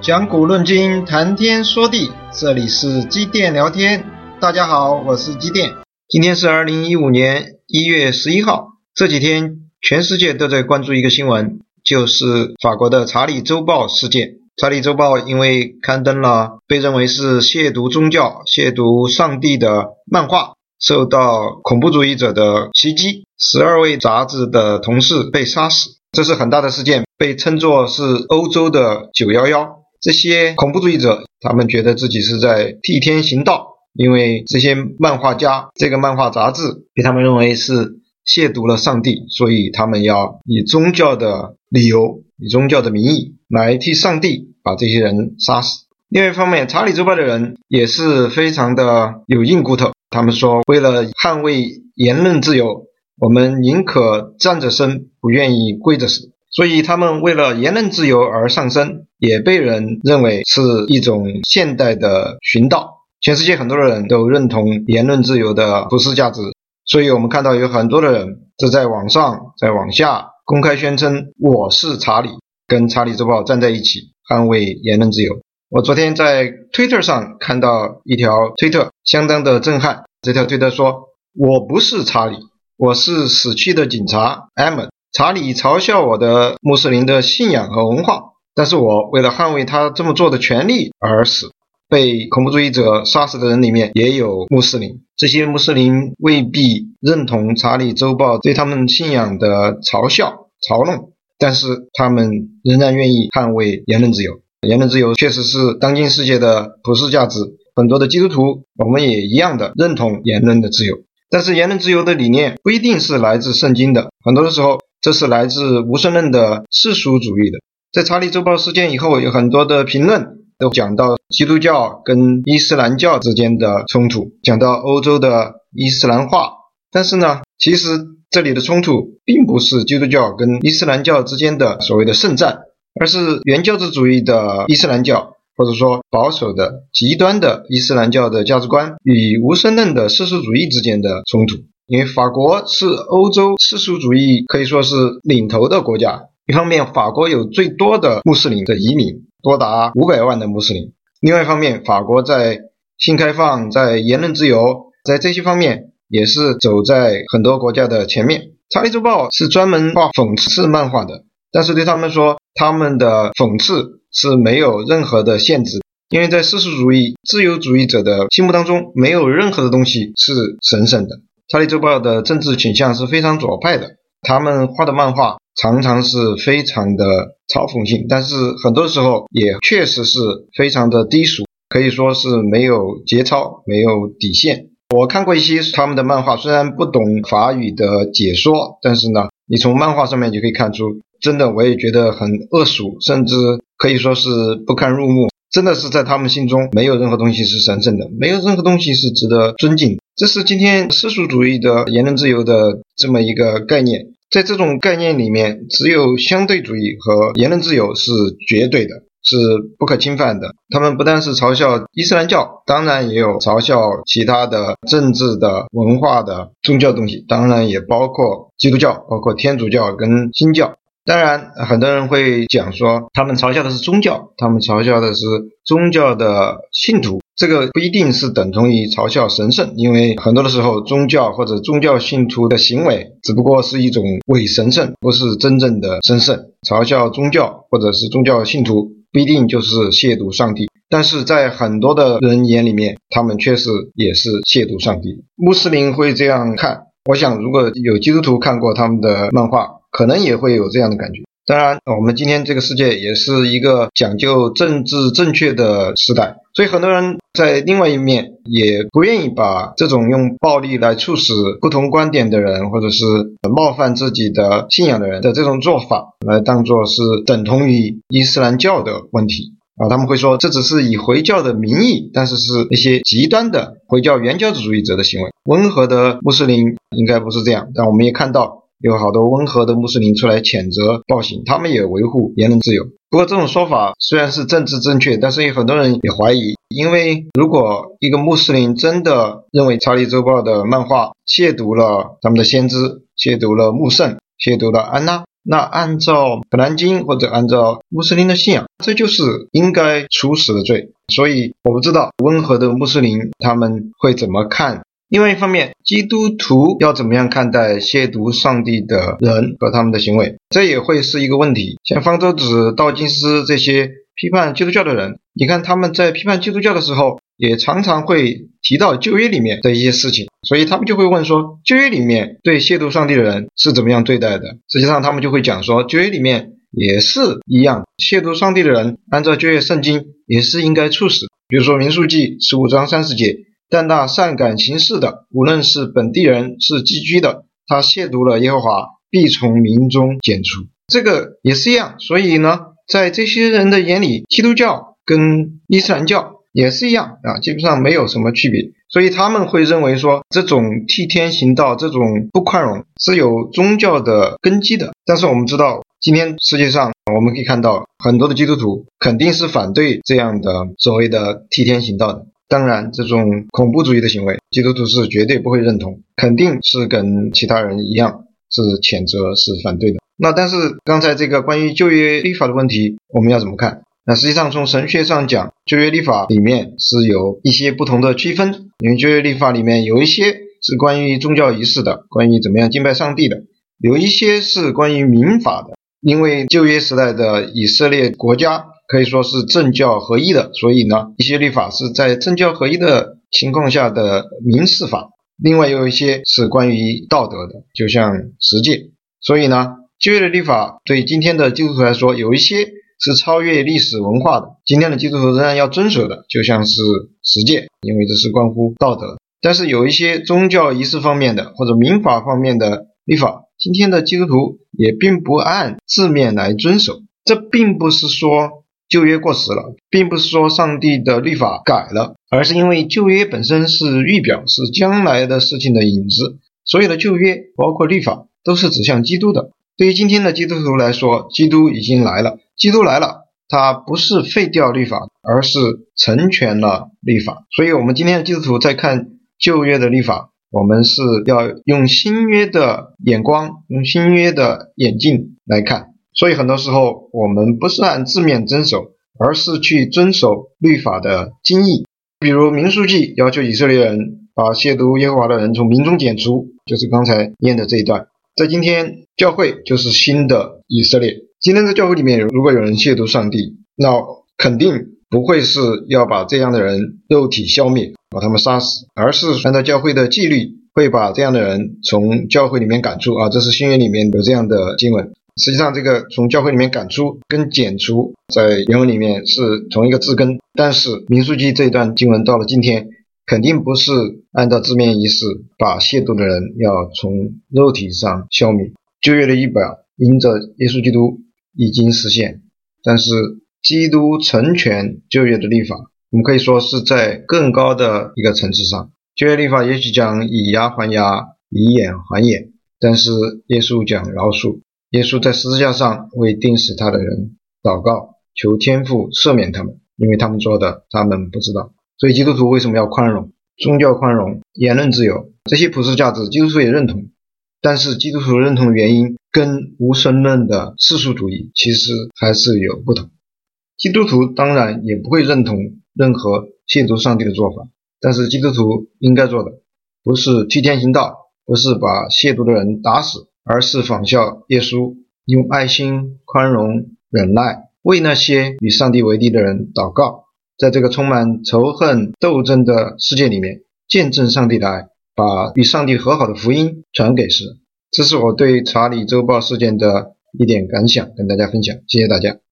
讲古论今，谈天说地，这里是机电聊天。大家好，我是机电。今天是2015年1月11号。这几天全世界都在关注一个新闻，就是法国的查理周报事件。查理周报因为刊登了被认为是亵渎宗教、亵渎上帝的漫画，受到恐怖主义者的袭击，12位杂志的同事被杀死。这是很大的事件，被称作是欧洲的911。这些恐怖主义者他们觉得自己是在替天行道，因为这些漫画家，这个漫画杂志被他们认为是亵渎了上帝，所以他们要以宗教的理由，以宗教的名义来替上帝把这些人杀死。另外一方面，查理周报的人也是非常的有硬骨头，他们说为了捍卫言论自由，我们宁可站着生，不愿意跪着死。所以他们为了言论自由而上升，也被人认为是一种现代的寻道。全世界很多的人都认同言论自由的普世价值，所以我们看到有很多的人就在网上在网下公开宣称我是查理，跟查理周报站在一起捍卫言论自由。我昨天在 Twitter 上看到一条推特，相当的震撼。这条推特说，我不是查理，我是死去的警察 Ahmed。查理嘲笑我的穆斯林的信仰和文化，但是我为了捍卫他这么做的权利而死。被恐怖主义者杀死的人里面也有穆斯林，这些穆斯林未必认同查理周报对他们信仰的嘲笑嘲弄，但是他们仍然愿意捍卫言论自由。言论自由确实是当今世界的普世价值，很多的基督徒我们也一样的认同言论的自由，但是言论自由的理念不一定是来自圣经的，很多的时候这是来自无神论的世俗主义的。在查理周报事件以后，有很多的评论都讲到基督教跟伊斯兰教之间的冲突，讲到欧洲的伊斯兰化。但是呢，其实这里的冲突并不是基督教跟伊斯兰教之间的所谓的圣战，而是原教旨主义的伊斯兰教，或者说保守的极端的伊斯兰教的价值观与无神论的世俗主义之间的冲突。因为法国是欧洲世俗主义可以说是领头的国家，一方面法国有最多的穆斯林的移民，多达500万的穆斯林。另外一方面，法国在性开放，在言论自由，在这些方面也是走在很多国家的前面。查理周报是专门画讽刺漫画的，但是对他们说，他们的讽刺是没有任何的限制，因为在世俗主义自由主义者的心目当中，没有任何的东西是神圣的。查理周报的政治倾向是非常左派的，他们画的漫画常常是非常的嘲讽性，但是很多时候也确实是非常的低俗，可以说是没有节操，没有底线。我看过一些他们的漫画，虽然不懂法语的解说，但是呢，你从漫画上面就可以看出，真的我也觉得很恶俗，甚至可以说是不堪入目。真的是在他们心中没有任何东西是神圣的，没有任何东西是值得尊敬。这是今天世俗主义的言论自由的这么一个概念。在这种概念里面，只有相对主义和言论自由是绝对的，是不可侵犯的。他们不但是嘲笑伊斯兰教，当然也有嘲笑其他的政治的文化的宗教东西，当然也包括基督教，包括天主教跟新教。当然很多人会讲说，他们嘲笑的是宗教，他们嘲笑的是宗教的信徒，这个不一定是等同于嘲笑神圣，因为很多的时候宗教或者宗教信徒的行为只不过是一种伪神圣，不是真正的神圣。嘲笑宗教或者是宗教信徒不一定就是亵渎上帝，但是在很多的人眼里面，他们确实也是亵渎上帝。穆斯林会这样看，我想如果有基督徒看过他们的漫画，可能也会有这样的感觉。当然我们今天这个世界也是一个讲究政治正确的时代，所以很多人在另外一面也不愿意把这种用暴力来促使不同观点的人，或者是冒犯自己的信仰的人的这种做法来当作是等同于伊斯兰教的问题。他们会说这只是以回教的名义，但是是一些极端的回教原教旨主义者的行为。温和的穆斯林应该不是这样，但我们也看到有好多温和的穆斯林出来谴责暴行，他们也维护言论自由。不过这种说法虽然是政治正确，但是有很多人也怀疑，因为如果一个穆斯林真的认为查理周报的漫画亵渎了他们的先知，亵渎了穆圣，亵渎了安拉， 那按照可兰经或者按照穆斯林的信仰，这就是应该处死的罪。所以我不知道温和的穆斯林他们会怎么看。另外一方面，基督徒要怎么样看待亵渎上帝的人和他们的行为，这也会是一个问题。像方舟子、道金斯这些批判基督教的人，你看他们在批判基督教的时候，也常常会提到旧约里面的一些事情，所以他们就会问说，旧约里面对亵渎上帝的人是怎么样对待的。实际上他们就会讲说，旧约里面也是一样，亵渎上帝的人按照旧约圣经也是应该处死。比如说民数记15章30节，但那善感行事的，无论是本地人是寄居的，他亵渎了耶和华，必从民中剪除。这个也是一样。所以呢，在这些人的眼里，基督教跟伊斯兰教也是一样基本上没有什么区别。所以他们会认为说，这种替天行道，这种不宽容是有宗教的根基的。但是我们知道，今天世界上我们可以看到很多的基督徒肯定是反对这样的所谓的替天行道的。当然这种恐怖主义的行为，基督徒是绝对不会认同，肯定是跟其他人一样是谴责是反对的。那但是刚才这个关于旧约律法的问题，我们要怎么看？那实际上从神学上讲，旧约律法里面是有一些不同的区分。因为旧约律法里面有一些是关于宗教仪式的，关于怎么样敬拜上帝的，有一些是关于民法的。因为旧约时代的以色列国家可以说是政教合一的，所以呢，一些律法是在政教合一的情况下的民事法。另外有一些是关于道德的，就像十诫。所以呢，旧约的律法对今天的基督徒来说，有一些是超越历史文化的，今天的基督徒仍然要遵守的，就像是十诫，因为这是关乎道德。但是有一些宗教仪式方面的或者民法方面的律法，今天的基督徒也并不按字面来遵守。这并不是说旧约过时了，并不是说上帝的律法改了，而是因为旧约本身是预表，是将来的事情的影子。所有的旧约包括律法都是指向基督的。对于今天的基督徒来说，基督已经来了，基督来了，他不是废掉律法，而是成全了律法。所以我们今天的基督徒在看旧约的律法，我们是要用新约的眼光，用新约的眼镜来看。所以很多时候我们不是按字面遵守，而是去遵守律法的精义。比如民数记要求以色列人把亵渎耶和华的人从民中剪除，就是刚才念的这一段。在今天教会就是新的以色列，今天在教会里面如果有人亵渎上帝，那肯定不会是要把这样的人肉体消灭，把他们杀死，而是按照教会的纪律会把这样的人从教会里面赶出这是新约里面有这样的经文。实际上这个从教会里面赶出跟剪除在原文里面是同一个字根，但是民数记这一段经文到了今天肯定不是按照字面意思把亵渎的人要从肉体上消灭。旧约的预表因着耶稣基督已经实现，但是基督成全旧约的律法，我们可以说是在更高的一个层次上。旧约律法也许讲以牙还牙，以眼还眼，但是耶稣讲饶恕。耶稣在十字架上为钉死他的人祷告，求天父赦免他们，因为他们做的他们不知道。所以基督徒为什么要宽容？宗教宽容，言论自由，这些普世价值基督徒也认同，但是基督徒认同的原因跟无神论的世俗主义其实还是有不同。基督徒当然也不会认同任何亵渎上帝的做法，但是基督徒应该做的不是替天行道，不是把亵渎的人打死，而是仿效耶稣，用爱心、宽容、忍耐为那些与上帝为敌的人祷告，在这个充满仇恨斗争的世界里面见证上帝的爱，把与上帝和好的福音传给世人。这是我对查理周报事件的一点感想，跟大家分享，谢谢大家。